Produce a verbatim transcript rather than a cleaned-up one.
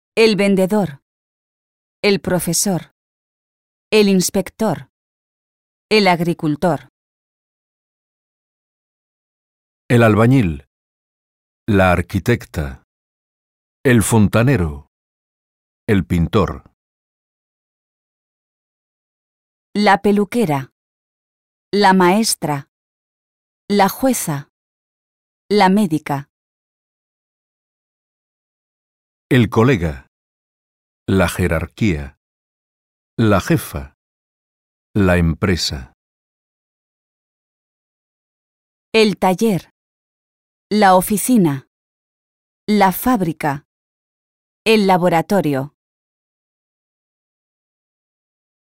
el vendedor, el profesor, el inspector, el agricultor. El albañil, la arquitecta, el fontanero, el pintor. La peluquera, la maestra, la jueza, la médica. El colega, la jerarquía, la jefa, la empresa. El taller, la oficina, la fábrica, el laboratorio.